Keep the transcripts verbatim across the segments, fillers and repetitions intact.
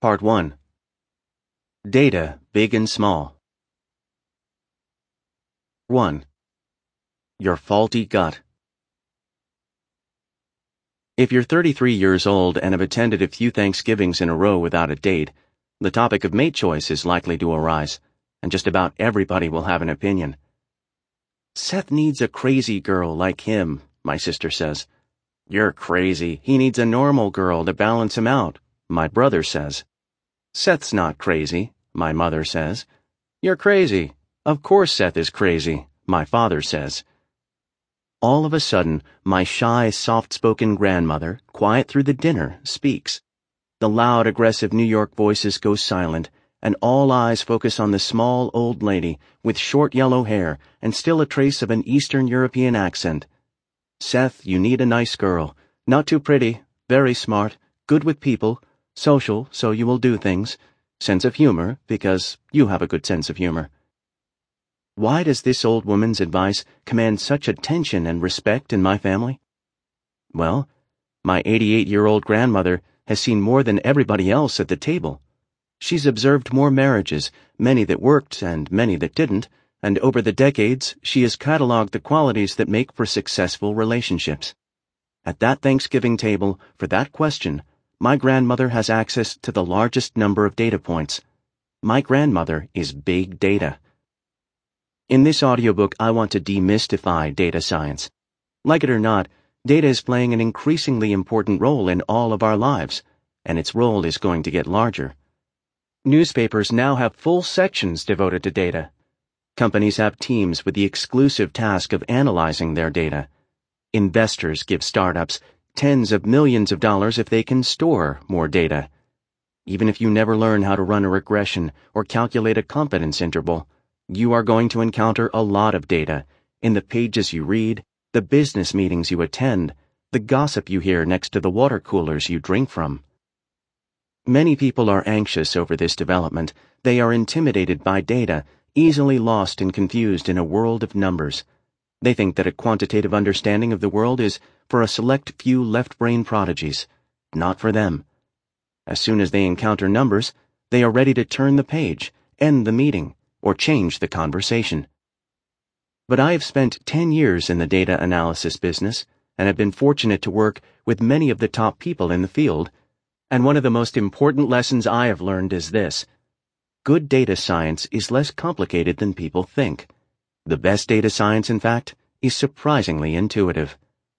Part one. Data, Big and Small. one. Your faulty gut. If you're thirty-three years old and have attended a few Thanksgivings in a row without a date, the topic of mate choice is likely to arise, and just about everybody will have an opinion. Seth needs a crazy girl like him, my sister says. You're crazy. He needs a normal girl to balance him out, my brother says. Seth's not crazy, my mother says. You're crazy. Of course Seth is crazy, my father says. All of a sudden, my shy, soft-spoken grandmother, quiet through the dinner, speaks. The loud, aggressive New York voices go silent, and all eyes focus on the small old lady with short yellow hair and still a trace of an Eastern European accent. Seth, you need a nice girl. Not too pretty, very smart, good with people, social, so you will do things, sense of humor, because you have a good sense of humor. Why does this old woman's advice command such attention and respect in my family? Well, my eighty-eight-year-old grandmother has seen more than everybody else at the table. She's observed more marriages, many that worked and many that didn't, and over the decades, she has cataloged the qualities that make for successful relationships. At that Thanksgiving table, for that question, my grandmother has access to the largest number of data points. My grandmother is big data. In this audiobook, I want to demystify data science. Like it or not, data is playing an increasingly important role in all of our lives, and its role is going to get larger. Newspapers now have full sections devoted to data. Companies have teams with the exclusive task of analyzing their data. Investors give startups tens of millions of dollars if they can store more data. Even if you never learn how to run a regression or calculate a confidence interval, you are going to encounter a lot of data in the pages you read, the business meetings you attend, the gossip you hear next to the water coolers you drink from. Many people are anxious over this development. They are intimidated by data, easily lost and confused in a world of numbers. They think that a quantitative understanding of the world is for a select few left-brain prodigies, not for them. As soon as they encounter numbers, they are ready to turn the page, end the meeting, or change the conversation. But I have spent ten years in the data analysis business and have been fortunate to work with many of the top people in the field, and one of the most important lessons I have learned is this: good data science is less complicated than people think. The best data science, in fact, is surprisingly intuitive.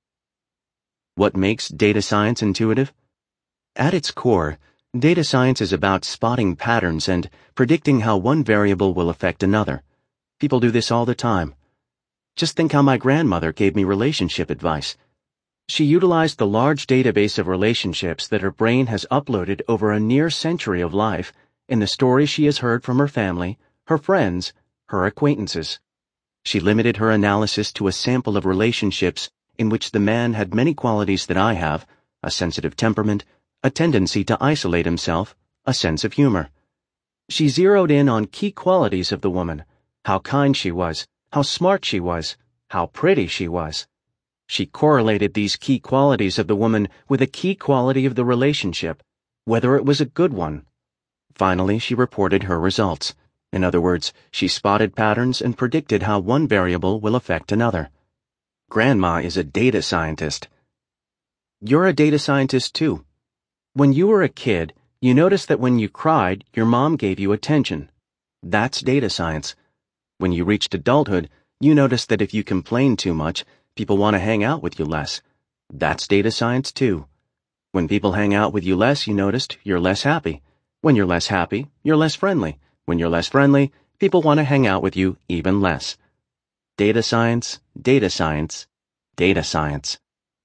What makes data science intuitive? At its core, data science is about spotting patterns and predicting how one variable will affect another. People do this all the time. Just think how my grandmother gave me relationship advice. She utilized the large database of relationships that her brain has uploaded over a near century of life in the stories she has heard from her family, her friends, her acquaintances. She limited her analysis to a sample of relationships in which the man had many qualities that I have: a sensitive temperament, a tendency to isolate himself, a sense of humor. She zeroed in on key qualities of the woman: how kind she was, how smart she was, how pretty she was. She correlated these key qualities of the woman with a key quality of the relationship, whether it was a good one. Finally, she reported her results. In other words, she spotted patterns and predicted how one variable will affect another. Grandma is a data scientist. You're a data scientist too. When you were a kid, you noticed that when you cried, your mom gave you attention. That's data science. When you reached adulthood, you noticed that if you complain too much, people want to hang out with you less. That's data science too. When people hang out with you less, you noticed you're less happy. When you're less happy, you're less friendly. When you're less friendly, people want to hang out with you even less. Data science, data science, data science.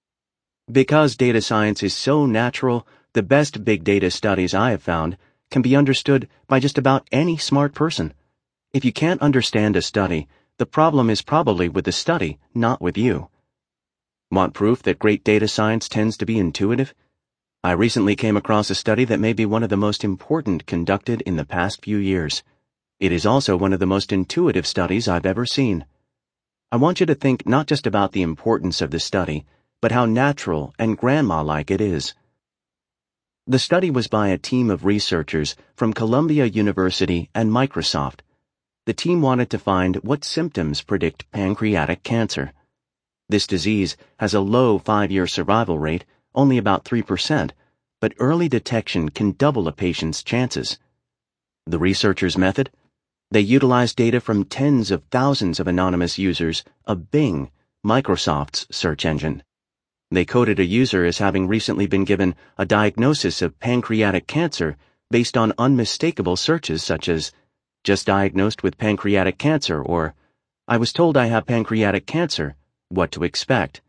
Because data science is so natural, the best big data studies I have found can be understood by just about any smart person. If you can't understand a study, the problem is probably with the study, not with you. Want proof that great data science tends to be intuitive? I recently came across a study that may be one of the most important conducted in the past few years. It is also one of the most intuitive studies I've ever seen. I want you to think not just about the importance of the study, but how natural and grandma-like it is. The study was by a team of researchers from Columbia University and Microsoft. The team wanted to find what symptoms predict pancreatic cancer. This disease has a low five-year survival rate, only about three percent, but early detection can double a patient's chances. The researchers' method? They utilized data from tens of thousands of anonymous users of Bing, Microsoft's search engine. They coded a user as having recently been given a diagnosis of pancreatic cancer based on unmistakable searches such as, "just diagnosed with pancreatic cancer," or, "I was told I have pancreatic cancer, what to expect?"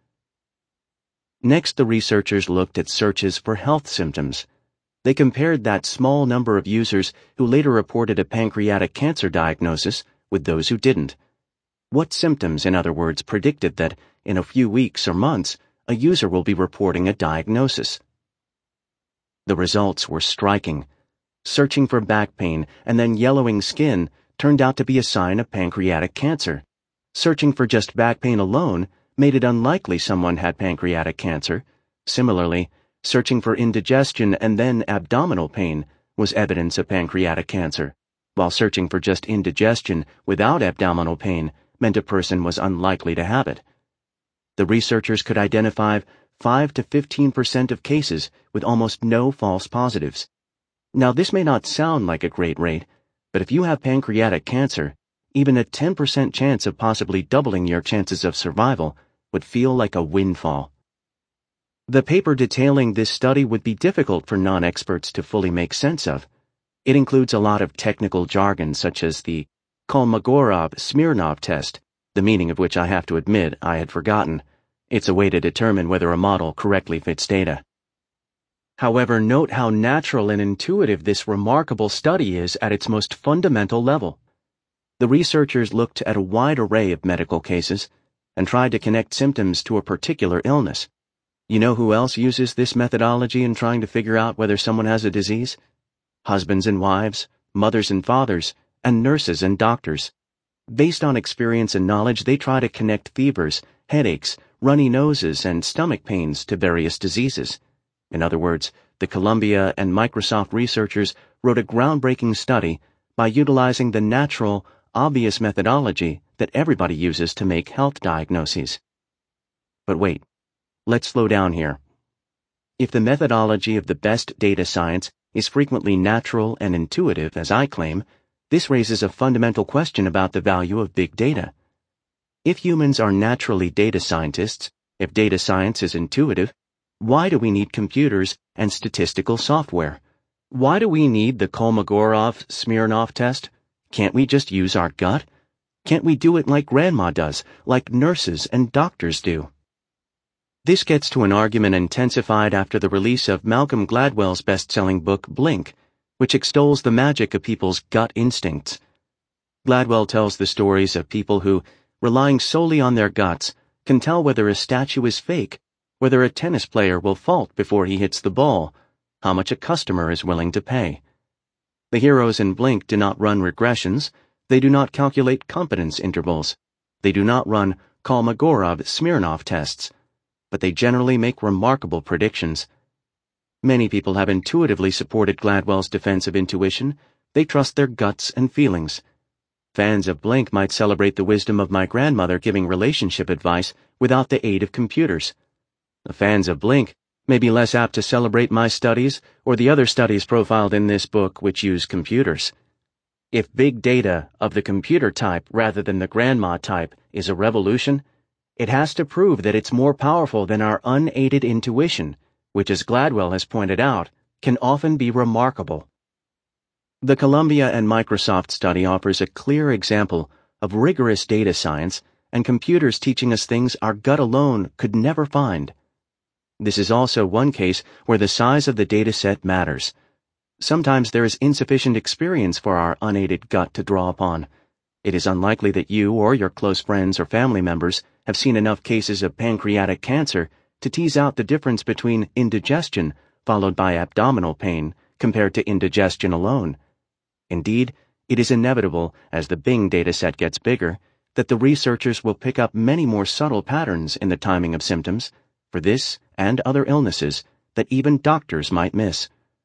Next, the researchers looked at searches for health symptoms. They compared that small number of users who later reported a pancreatic cancer diagnosis with those who didn't. What symptoms, in other words, predicted that in a few weeks or months, a user will be reporting a diagnosis? The results were striking. Searching for back pain and then yellowing skin turned out to be a sign of pancreatic cancer. Searching for just back pain alone made it unlikely someone had pancreatic cancer. Similarly, searching for indigestion and then abdominal pain was evidence of pancreatic cancer, while searching for just indigestion without abdominal pain meant a person was unlikely to have it. The researchers could identify five to fifteen percent of cases with almost no false positives. Now, this may not sound like a great rate, but if you have pancreatic cancer, even a ten percent chance of possibly doubling your chances of survival would feel like a windfall. The paper detailing this study would be difficult for non-experts to fully make sense of. It includes a lot of technical jargon such as the Kolmogorov-Smirnov test, the meaning of which I have to admit I had forgotten. It's a way to determine whether a model correctly fits data. However, note how natural and intuitive this remarkable study is at its most fundamental level. The researchers looked at a wide array of medical cases and tried to connect symptoms to a particular illness. You know who else uses this methodology in trying to figure out whether someone has a disease? Husbands and wives, mothers and fathers, and nurses and doctors. Based on experience and knowledge, they try to connect fevers, headaches, runny noses, and stomach pains to various diseases. In other words, the Columbia and Microsoft researchers wrote a groundbreaking study by utilizing the natural, obvious methodology that everybody uses to make health diagnoses. But wait, let's slow down here. If the methodology of the best data science is frequently natural and intuitive, as I claim, this raises a fundamental question about the value of big data. If humans are naturally data scientists, if data science is intuitive, why do we need computers and statistical software? Why do we need the Kolmogorov-Smirnov test? Can't we just use our gut? Can't we do it like grandma does, like nurses and doctors do? This gets to an argument intensified after the release of Malcolm Gladwell's best-selling book Blink, which extols the magic of people's gut instincts. Gladwell tells the stories of people who, relying solely on their guts, can tell whether a statue is fake, whether a tennis player will fault before he hits the ball, how much a customer is willing to pay. The heroes in Blink do not run regressions, they do not calculate confidence intervals, they do not run Kolmogorov-Smirnov tests, but they generally make remarkable predictions. Many people have intuitively supported Gladwell's defense of intuition. They trust their guts and feelings. Fans of Blink might celebrate the wisdom of my grandmother giving relationship advice without the aid of computers. The fans of Blink may be less apt to celebrate my studies or the other studies profiled in this book which use computers. If big data of the computer type rather than the grandma type is a revolution, it has to prove that it's more powerful than our unaided intuition, which, as Gladwell has pointed out, can often be remarkable. The Columbia and Microsoft study offers a clear example of rigorous data science and computers teaching us things our gut alone could never find. This is also one case where the size of the data set matters. Sometimes there is insufficient experience for our unaided gut to draw upon. It is unlikely that you or your close friends or family members have seen enough cases of pancreatic cancer to tease out the difference between indigestion followed by abdominal pain compared to indigestion alone. Indeed, it is inevitable, as the Bing dataset gets bigger, that the researchers will pick up many more subtle patterns in the timing of symptoms for this and other illnesses that even doctors might miss.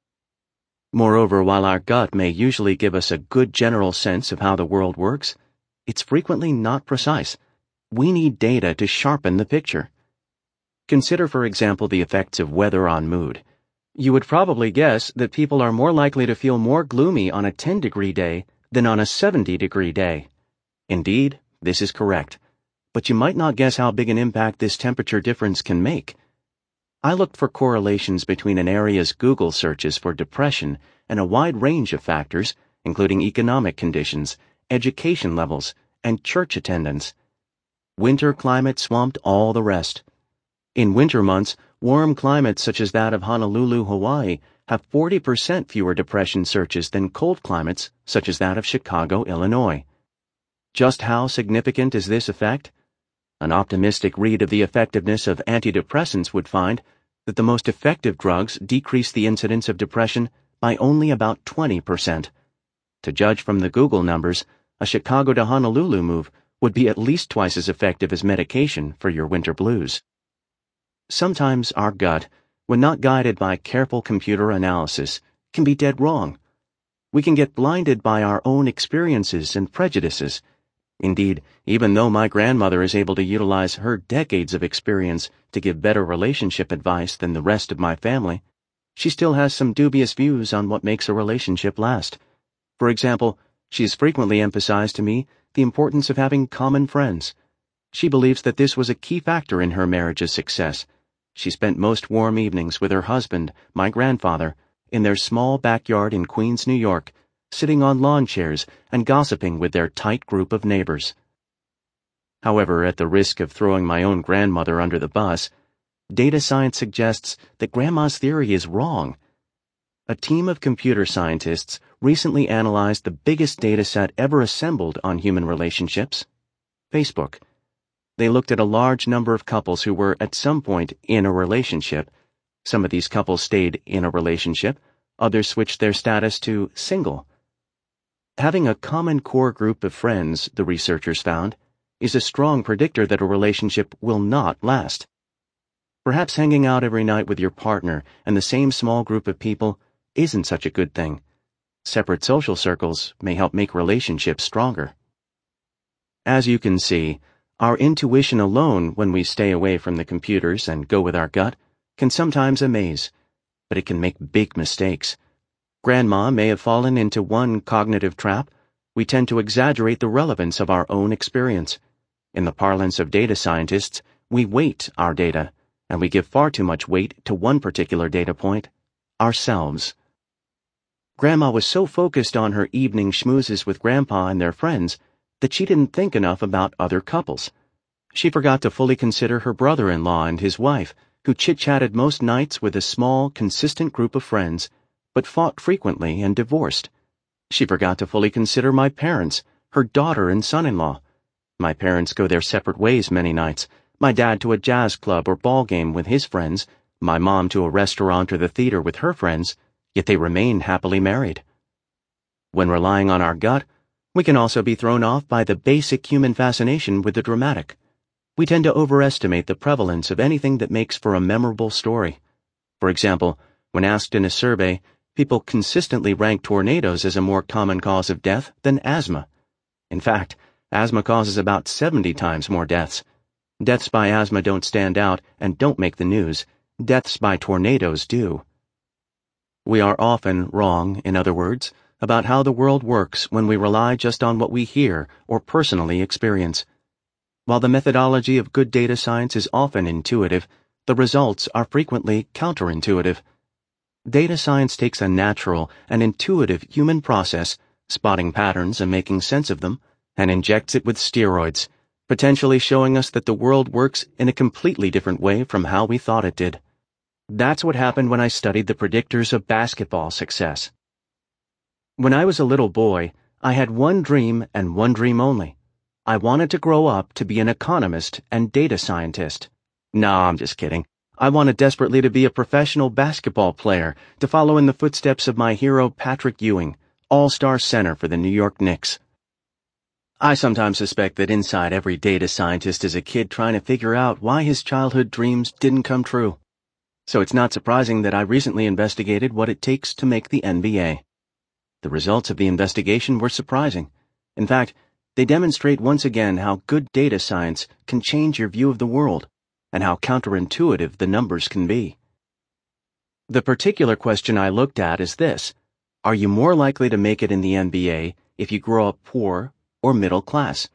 Moreover, while our gut may usually give us a good general sense of how the world works, it's frequently not precise. We need data to sharpen the picture. Consider, for example, the effects of weather on mood. You would probably guess that people are more likely to feel more gloomy on a ten-degree day than on a seventy-degree day. Indeed, this is correct. But you might not guess how big an impact this temperature difference can make. I looked for correlations between an area's Google searches for depression and a wide range of factors, including economic conditions, education levels, and church attendance. Winter climate swamped all the rest. In winter months, warm climates such as that of Honolulu, Hawaii, have forty percent fewer depression searches than cold climates such as that of Chicago, Illinois. Just how significant is this effect? An optimistic read of the effectiveness of antidepressants would find that the most effective drugs decrease the incidence of depression by only about twenty percent. To judge from the Google numbers, a Chicago to Honolulu move would be at least twice as effective as medication for your winter blues. Sometimes our gut, when not guided by careful computer analysis, can be dead wrong. We can get blinded by our own experiences and prejudices. Indeed, even though my grandmother is able to utilize her decades of experience to give better relationship advice than the rest of my family, she still has some dubious views on what makes a relationship last. For example, she has frequently emphasized to me the importance of having common friends. She believes that this was a key factor in her marriage's success. She spent most warm evenings with her husband, my grandfather, in their small backyard in Queens, New York, sitting on lawn chairs and gossiping with their tight group of neighbors. However, at the risk of throwing my own grandmother under the bus, data science suggests that Grandma's theory is wrong. A team of computer scientists recently analyzed the biggest data set ever assembled on human relationships, Facebook. They looked at a large number of couples who were at some point in a relationship. Some of these couples stayed in a relationship, others switched their status to single. Having a common core group of friends, the researchers found, is a strong predictor that a relationship will not last. Perhaps hanging out every night with your partner and the same small group of people isn't such a good thing. Separate social circles may help make relationships stronger. As you can see, our intuition alone, when we stay away from the computers and go with our gut, can sometimes amaze, but it can make big mistakes. Grandma may have fallen into one cognitive trap. We tend to exaggerate the relevance of our own experience. In the parlance of data scientists, we weight our data, and we give far too much weight to one particular data point, ourselves. Grandma was so focused on her evening schmoozes with Grandpa and their friends that she didn't think enough about other couples. She forgot to fully consider her brother-in-law and his wife, who chit-chatted most nights with a small, consistent group of friends, but fought frequently and divorced. She forgot to fully consider my parents, her daughter and son-in-law. My parents go their separate ways many nights, my dad to a jazz club or ball game with his friends, my mom to a restaurant or the theater with her friends, yet they remain happily married. When relying on our gut, we can also be thrown off by the basic human fascination with the dramatic. We tend to overestimate the prevalence of anything that makes for a memorable story. For example, when asked in a survey, people consistently rank tornadoes as a more common cause of death than asthma. In fact, asthma causes about seventy times more deaths. Deaths by asthma don't stand out and don't make the news. Deaths by tornadoes do. We are often wrong, in other words, about how the world works when we rely just on what we hear or personally experience. While the methodology of good data science is often intuitive, the results are frequently counterintuitive. Data science takes a natural and intuitive human process, spotting patterns and making sense of them, and injects it with steroids, potentially showing us that the world works in a completely different way from how we thought it did. That's what happened when I studied the predictors of basketball success. When I was a little boy, I had one dream and one dream only. I wanted to grow up to be an economist and data scientist. No, I'm just kidding. I wanted desperately to be a professional basketball player, to follow in the footsteps of my hero Patrick Ewing, all-star center for the New York Knicks. I sometimes suspect that inside every data scientist is a kid trying to figure out why his childhood dreams didn't come true. So it's not surprising that I recently investigated what it takes to make the N B A. The results of the investigation were surprising. In fact, they demonstrate once again how good data science can change your view of the world, and how counterintuitive the numbers can be. The particular question I looked at is this: are you more likely to make it in the N B A if you grow up poor or middle class?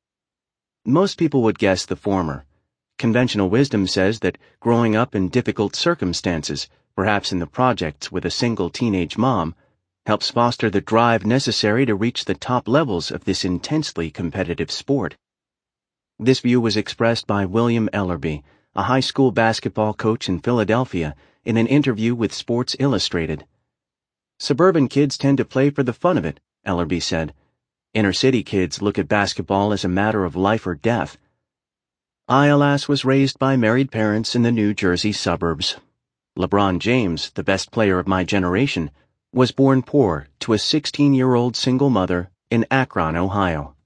Most people would guess the former. Conventional wisdom says that growing up in difficult circumstances, perhaps in the projects with a single teenage mom, helps foster the drive necessary to reach the top levels of this intensely competitive sport. This view was expressed by William Ellerby, a high school basketball coach in Philadelphia, in an interview with Sports Illustrated. Suburban kids tend to play for the fun of it, Ellerby said. Inner city kids look at basketball as a matter of life or death. I, alas, was raised by married parents in the New Jersey suburbs. LeBron James, the best player of my generation, was born poor to a sixteen-year-old single mother in Akron, Ohio.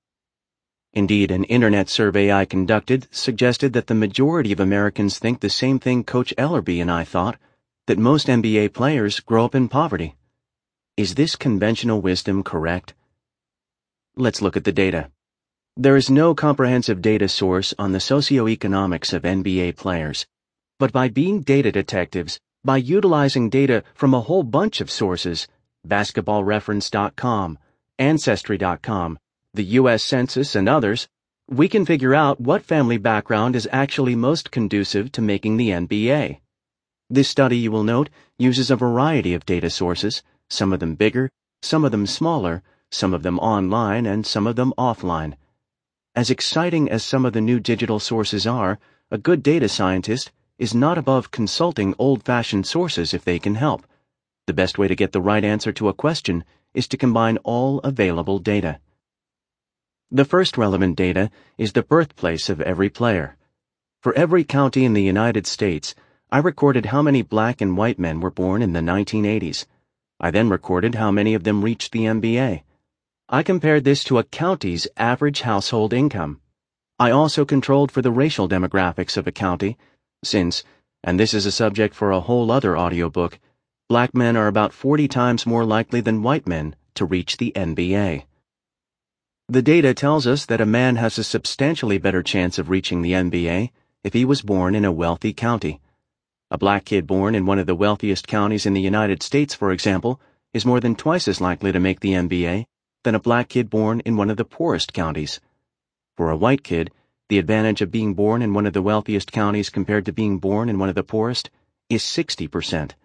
Indeed, an internet survey I conducted suggested that the majority of Americans think the same thing Coach Ellerby and I thought, that most N B A players grow up in poverty. Is this conventional wisdom correct? Let's look at the data. There is no comprehensive data source on the socioeconomics of N B A players, but by being data detectives, by utilizing data from a whole bunch of sources, basketball reference dot com, ancestry dot com, the U S Census, and others, we can figure out what family background is actually most conducive to making the N B A. This study, you will note, uses a variety of data sources, some of them bigger, some of them smaller, some of them online, and some of them offline. As exciting as some of the new digital sources are, a good data scientist is not above consulting old-fashioned sources if they can help. The best way to get the right answer to a question is to combine all available data. The first relevant data is the birthplace of every player. For every county in the United States, I recorded how many black and white men were born in the nineteen eighties. I then recorded how many of them reached the N B A. I compared this to a county's average household income. I also controlled for the racial demographics of a county, since, and this is a subject for a whole other audiobook, black men are about forty times more likely than white men to reach the N B A. The data tells us that a man has a substantially better chance of reaching the N B A if he was born in a wealthy county. A black kid born in one of the wealthiest counties in the United States, for example, is more than twice as likely to make the N B A than a black kid born in one of the poorest counties. For a white kid, the advantage of being born in one of the wealthiest counties compared to being born in one of the poorest is sixty percent.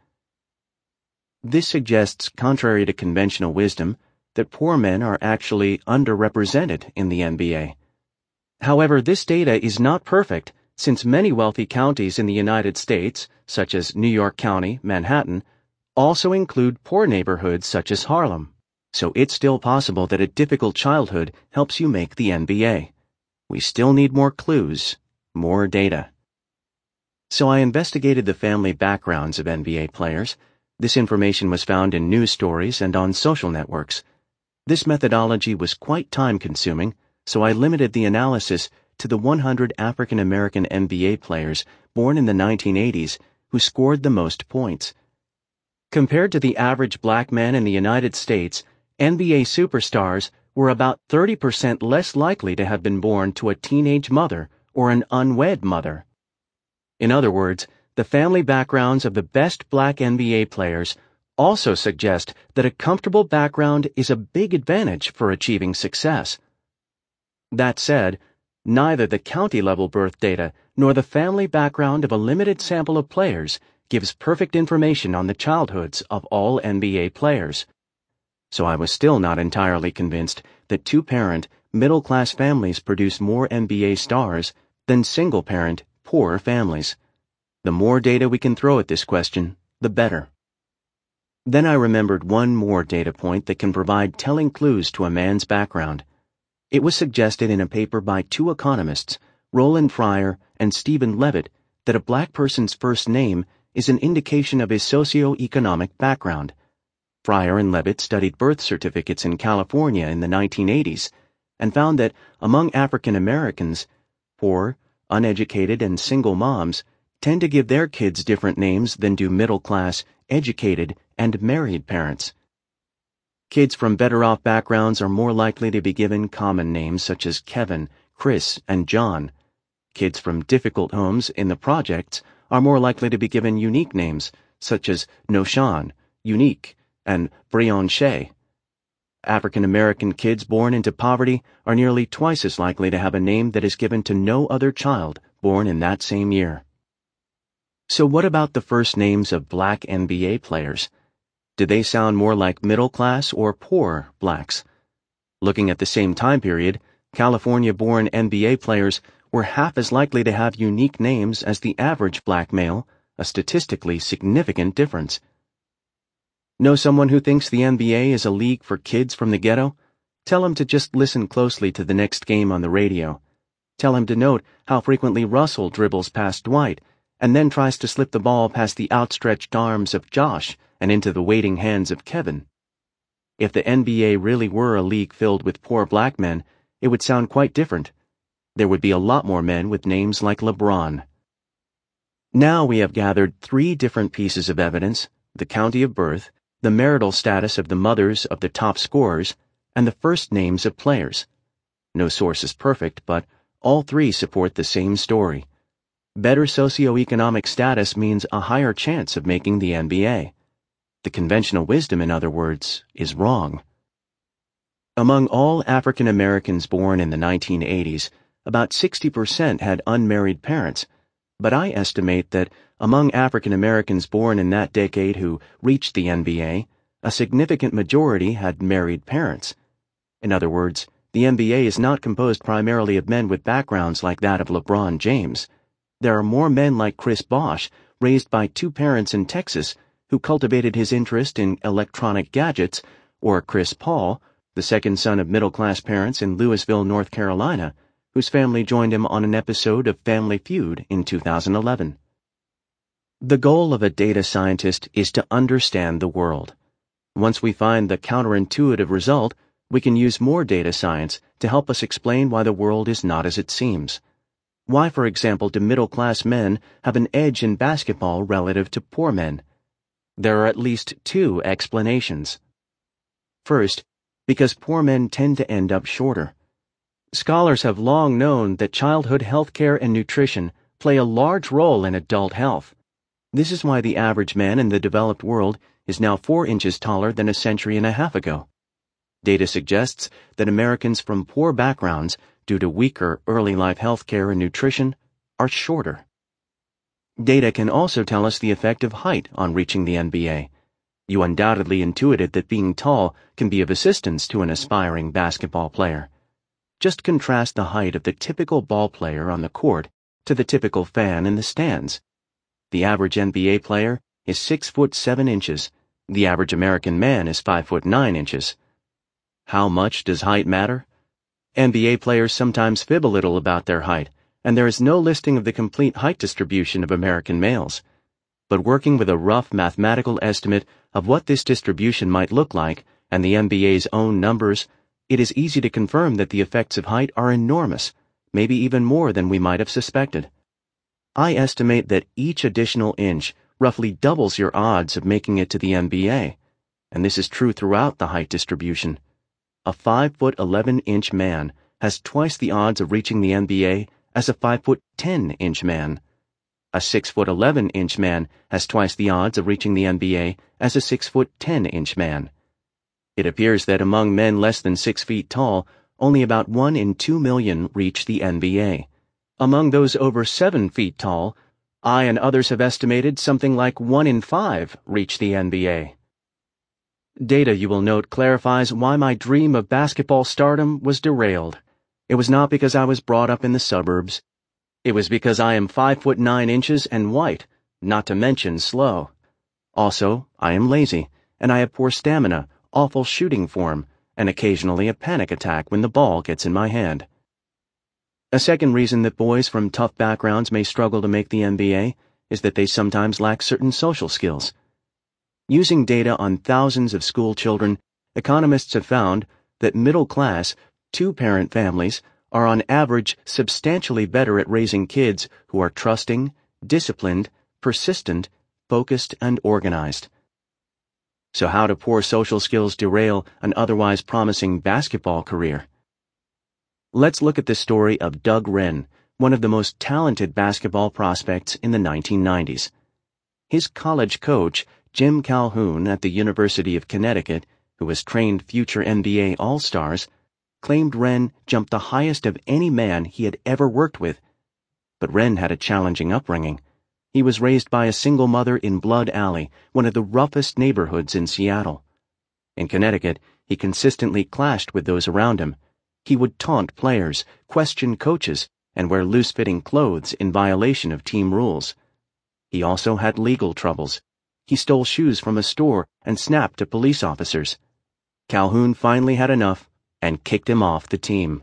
This suggests, contrary to conventional wisdom, that poor men are actually underrepresented in the N B A. However, this data is not perfect, since many wealthy counties in the United States, such as New York County, Manhattan, also include poor neighborhoods such as Harlem. So it's still possible that a difficult childhood helps you make the N B A. We still need more clues, more data. So I investigated the family backgrounds of N B A players. This information was found in news stories and on social networks. This methodology was quite time-consuming, so I limited the analysis to the one hundred African American N B A players born in the nineteen eighties who scored the most points. Compared to the average black man in the United States, N B A superstars were about thirty percent less likely to have been born to a teenage mother or an unwed mother. In other words, the family backgrounds of the best black N B A players also suggest that a comfortable background is a big advantage for achieving success. That said, neither the county-level birth data nor the family background of a limited sample of players gives perfect information on the childhoods of all N B A players. So I was still not entirely convinced that two-parent, middle-class families produce more N B A stars than single-parent, poor families. The more data we can throw at this question, the better. Then I remembered one more data point that can provide telling clues to a man's background. It was suggested in a paper by two economists, Roland Fryer and Stephen Levitt, that a black person's first name is an indication of his socio-economic background. Fryer and Levitt studied birth certificates in California in the nineteen eighties and found that among African Americans, poor, uneducated, and single moms, tend to give their kids different names than do middle-class, educated, and married parents. Kids from better-off backgrounds are more likely to be given common names such as Kevin, Chris, and John. Kids from difficult homes in the projects are more likely to be given unique names such as Noshan, Unique, and Brianche. African American kids born into poverty are nearly twice as likely to have a name that is given to no other child born in that same year. So what about the first names of black N B A players? Did they sound more like middle-class or poor blacks? Looking at the same time period, California-born N B A players were half as likely to have unique names as the average black male, a statistically significant difference. Know someone who thinks the N B A is a league for kids from the ghetto? Tell him to just listen closely to the next game on the radio. Tell him to note how frequently Russell dribbles past Dwight and then tries to slip the ball past the outstretched arms of Josh and into the waiting hands of Kevin. If the N B A really were a league filled with poor black men, it would sound quite different. There would be a lot more men with names like LeBron. Now we have gathered three different pieces of evidence: the county of birth, the marital status of the mothers of the top scorers, and the first names of players. No source is perfect, but all three support the same story. Better socioeconomic status means a higher chance of making the N B A. The conventional wisdom, in other words, is wrong. Among all African Americans born in the nineteen eighties, about sixty percent had unmarried parents, but I estimate that among African Americans born in that decade who reached the N B A, a significant majority had married parents. In other words, the N B A is not composed primarily of men with backgrounds like that of LeBron James. There are more men like Chris Bosh, raised by two parents in Texas, who cultivated his interest in electronic gadgets, or Chris Paul, the second son of middle-class parents in Louisville, North Carolina, whose family joined him on an episode of Family Feud in two thousand eleven. The goal of a data scientist is to understand the world. Once we find the counterintuitive result, we can use more data science to help us explain why the world is not as it seems. Why, for example, do middle-class men have an edge in basketball relative to poor men? There are at least two explanations. First, because poor men tend to end up shorter. Scholars have long known that childhood health care and nutrition play a large role in adult health. This is why the average man in the developed world is now four inches taller than a century and a half ago. Data suggests that Americans from poor backgrounds, due to weaker early life health care and nutrition, are shorter. Data can also tell us the effect of height on reaching the N B A. You undoubtedly intuited that being tall can be of assistance to an aspiring basketball player. Just contrast the height of the typical ball player on the court to the typical fan in the stands. The average N B A player is six foot seven inches. The average American man is five foot nine inches. How much does height matter? N B A players sometimes fib a little about their height, and there is no listing of the complete height distribution of American males. But working with a rough mathematical estimate of what this distribution might look like and the N B A's own numbers, it is easy to confirm that the effects of height are enormous, maybe even more than we might have suspected. I estimate that each additional inch roughly doubles your odds of making it to the N B A, and this is true throughout the height distribution. A five foot eleven inch man has twice the odds of reaching the N B A as a five foot ten inch man. A six foot eleven inch man has twice the odds of reaching the N B A as a six foot ten inch man. It appears that among men less than six feet tall, only about one in two million reach the N B A. Among those over seven feet tall, I and others have estimated something like one in five reach the N B A. Data, you will note, clarifies why my dream of basketball stardom was derailed. It was not because I was brought up in the suburbs. It was because I am five foot nine inches and white, not to mention slow. Also, I am lazy, and I have poor stamina, awful shooting form, and occasionally a panic attack when the ball gets in my hand. A second reason that boys from tough backgrounds may struggle to make the N B A is that they sometimes lack certain social skills. Using data on thousands of school children, economists have found that middle-class, two-parent families are on average substantially better at raising kids who are trusting, disciplined, persistent, focused, and organized. So how do poor social skills derail an otherwise promising basketball career? Let's look at the story of Doug Wren, one of the most talented basketball prospects in the nineteen nineties. His college coach, Jim Calhoun at the University of Connecticut, who has trained future N B A All-Stars, claimed Wren jumped the highest of any man he had ever worked with. But Wren had a challenging upbringing. He was raised by a single mother in Blood Alley, one of the roughest neighborhoods in Seattle. In Connecticut, he consistently clashed with those around him. He would taunt players, question coaches, and wear loose-fitting clothes in violation of team rules. He also had legal troubles. He stole shoes from a store and snapped at police officers. Calhoun finally had enough and kicked him off the team.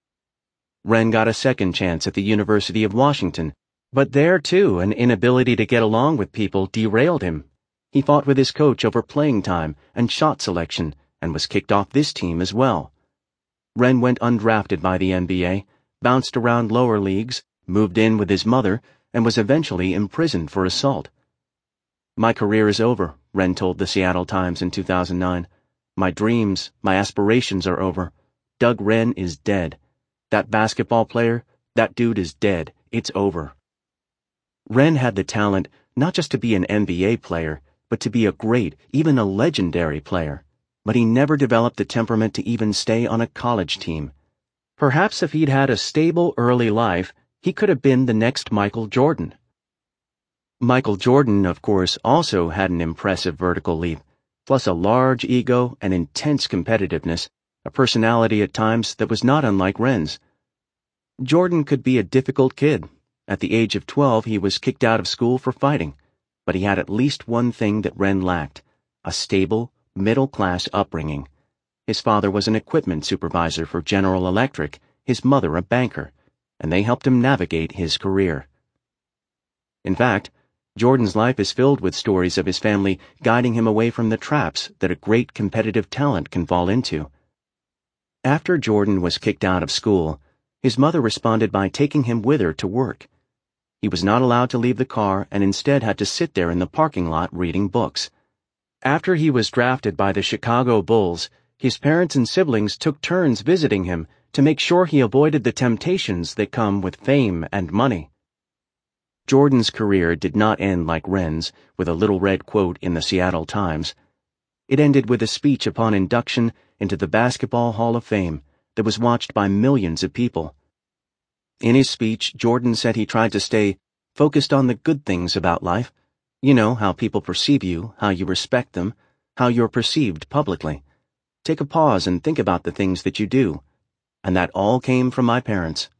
Wren got a second chance at the University of Washington, but there, too, an inability to get along with people derailed him. He fought with his coach over playing time and shot selection and was kicked off this team as well. Wren went undrafted by the N B A, bounced around lower leagues, moved in with his mother, and was eventually imprisoned for assault. "My career is over," Wren told the Seattle Times in two thousand nine. "My dreams, my aspirations are over. Doug Wren is dead. That basketball player, that dude is dead. It's over." Wren had the talent not just to be an N B A player, but to be a great, even a legendary player. But he never developed the temperament to even stay on a college team. Perhaps if he'd had a stable early life, he could have been the next Michael Jordan. Michael Jordan, of course, also had an impressive vertical leap, plus a large ego and intense competitiveness, a personality at times that was not unlike Wren's. Jordan could be a difficult kid. At the age of twelve, he was kicked out of school for fighting, but he had at least one thing that Wren lacked: a stable, middle-class upbringing. His father was an equipment supervisor for General Electric, his mother a banker, and they helped him navigate his career. In fact, Jordan's life is filled with stories of his family guiding him away from the traps that a great competitive talent can fall into. After Jordan was kicked out of school, his mother responded by taking him with her to work. He was not allowed to leave the car and instead had to sit there in the parking lot reading books. After he was drafted by the Chicago Bulls, his parents and siblings took turns visiting him to make sure he avoided the temptations that come with fame and money. Jordan's career did not end like Wren's, with a little red quote in the Seattle Times. It ended with a speech upon induction into the Basketball Hall of Fame that was watched by millions of people. In his speech, Jordan said he tried to stay focused on the good things about life. You know, how people perceive you, how you respect them, how you're perceived publicly. Take a pause and think about the things that you do. And that all came from my parents.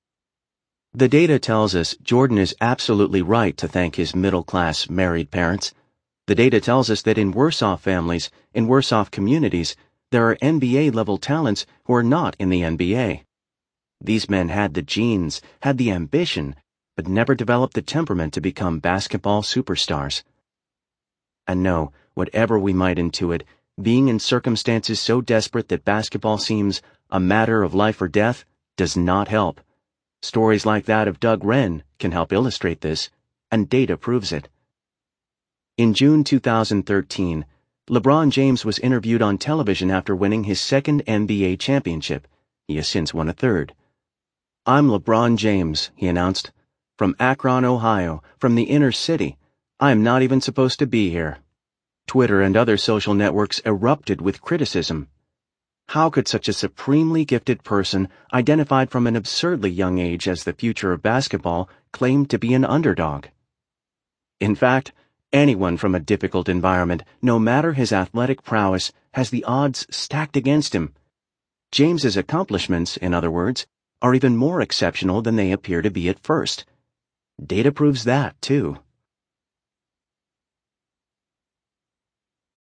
The data tells us Jordan is absolutely right to thank his middle-class married parents. The data tells us that in worse-off families, in worse-off communities, there are N B A-level talents who are not in the N B A. These men had the genes, had the ambition, but never developed the temperament to become basketball superstars. And no, whatever we might intuit, being in circumstances so desperate that basketball seems a matter of life or death does not help. Stories like that of Doug Wren can help illustrate this, and data proves it. In June two thousand thirteen, LeBron James was interviewed on television after winning his second N B A championship. He has since won a third. "I'm LeBron James," he announced. "From Akron, Ohio, from the inner city. I am not even supposed to be here." Twitter and other social networks erupted with criticism. How could such a supremely gifted person, identified from an absurdly young age as the future of basketball, claim to be an underdog? In fact, anyone from a difficult environment, no matter his athletic prowess, has the odds stacked against him. James's accomplishments, in other words, are even more exceptional than they appear to be at first. Data proves that, too.